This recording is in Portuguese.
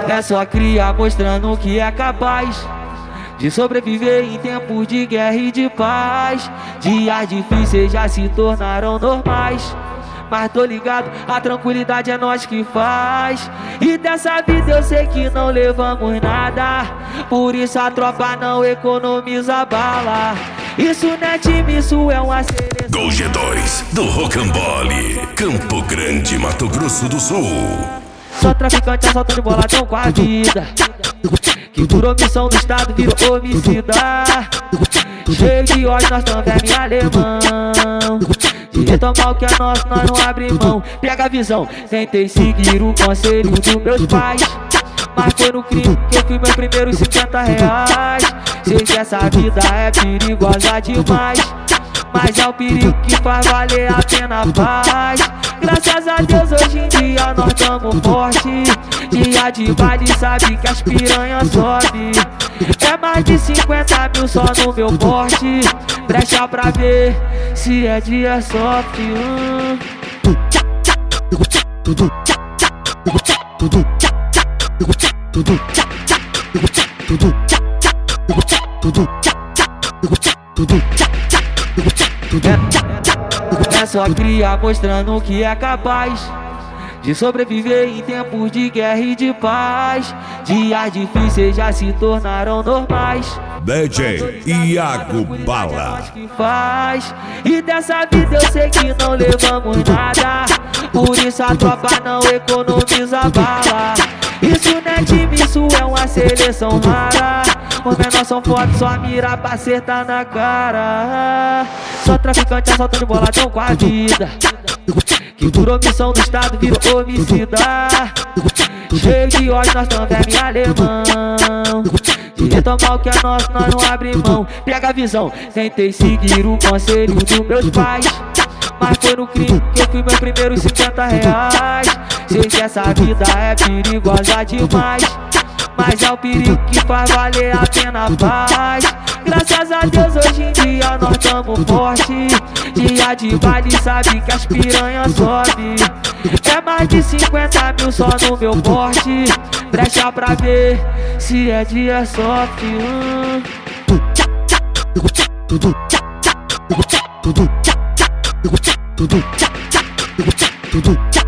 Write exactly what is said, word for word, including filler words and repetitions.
É só cria mostrando que é capaz de sobreviver em tempos de guerra e de paz. Dias difíceis já se tornaram normais, mas tô ligado, a tranquilidade é nós que faz. E dessa vida eu sei que não levamos nada, por isso a tropa não economiza bala. Isso não é time, isso é uma seleção. Gol G dois do Rocambole, Campo Grande, Mato Grosso do Sul. Só traficante assaltando boladão com a vida, que por omissão do estado virou homicida. Cheio de ódio, nós tamo verme alemão. Direito ao mal que é nosso, nós não abre mão. Pega a visão, tentei seguir o conselho dos meus pais, mas foi no crime que eu fui meus primeiros cinquenta reais. Sei que essa vida é perigosa demais, mas é o perigo que faz valer a pena a paz. Graças a Deus hoje em dia nós tamo forte. Dia de baile sabe que as piranhas sobe. É mais de cinquenta mil só no meu porte. Brecha pra ver se é dia soft. hum. É, é só cria mostrando que é capaz de sobreviver em tempos de guerra e de paz. Dias difíceis já se tornaram normais. D J Iago Bala. Faz. E dessa vida eu sei que não levamos nada, por isso a tropa não economiza bala. Isso não é time, isso é uma seleção rara. Os menores são fortes, só mira pra acertar na cara. Só traficante assaltando boladão com a vida, que por omissão do estado virou homicida. Cheio de ódio, nós tamo verme alemão. Direito ao mal que é nosso, nós não abre mão. Pega a visão, tentei seguir o conselho dos meus pais, mas foi no crime que eu fui meus primeiros cinquenta reais. Sei que essa vida é perigosa demais, mas é o perigo que faz valer a pena a paz. Graças a Deus hoje em dia nós tamo forte. Dia de baile sabe que as piranhas sobe. É mais de cinquenta mil só no meu porte. Brecha pra ver se é dia soft. hum. Tudo